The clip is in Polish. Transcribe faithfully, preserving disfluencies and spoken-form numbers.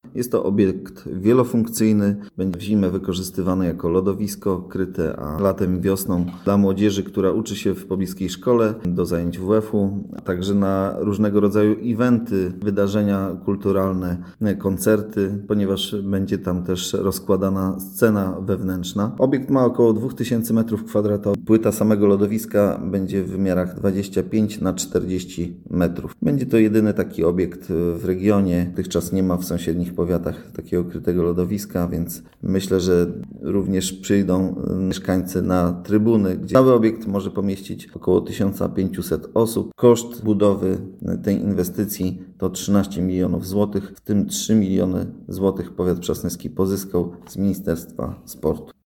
Jest to obiekt wielofunkcyjny, będzie w zimę wykorzystywany jako lodowisko kryte, a latem i wiosną dla młodzieży, która uczy się w pobliskiej szkole, do zajęć W F-u, a także na różnego rodzaju eventy, wydarzenia kulturalne, koncerty, ponieważ będzie tam też rozkładana scena wewnętrzna. Obiekt ma około dwa tysiące metrów kwadratowych. Płyta samego lodowiska będzie w wymiarach dwadzieścia pięć na czterdzieści metrów. Będzie to jedyny taki obiekt w regionie. Dotychczas nie ma w sąsiednich powiatach takiego krytego lodowiska, więc myślę, że również przyjdą mieszkańcy na trybuny, gdzie cały obiekt może pomieścić około tysiąc pięćset osób. Koszt budowy tej inwestycji to trzynaście milionów złotych, w tym trzy miliony złotych powiat przasnyski pozyskał z Ministerstwa Sportu.